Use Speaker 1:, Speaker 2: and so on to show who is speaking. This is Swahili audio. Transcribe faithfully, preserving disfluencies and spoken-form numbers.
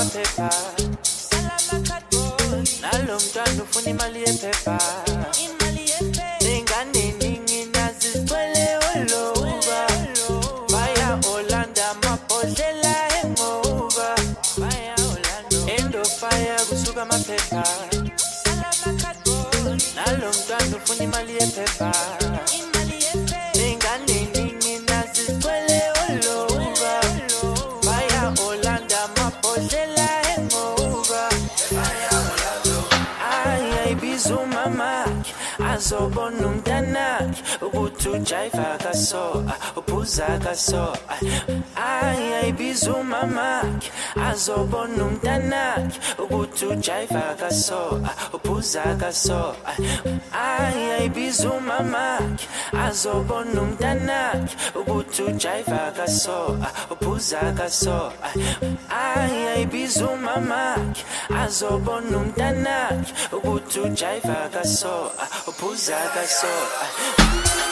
Speaker 1: maphepha nalo mntwana ufuna imali yephepha ingane ningi nazizigcwele oloba baya Orlando amabhodlela hangover baya Orlando end of fire kusuka maphepha nalo mntwana ufuna imali yephepha ingane ningi nazizigcwele oloba baya Orlando amabhodlela hangover baya Orlando ay ibiza umamakhe azobona umntanakhe ukuthi ujiva kaso uphuza kaso ay ibiza umamakhe azobona umntanakhe ukuthi ujiva kaso uphuza kaso ay ibiza umamakhe azobona umntanakhe ukuthi ujiva kaso uphuza kaso ay ibiza umamakhe azobona umntanakhe ukuthi ujiva kaso uphuza kaso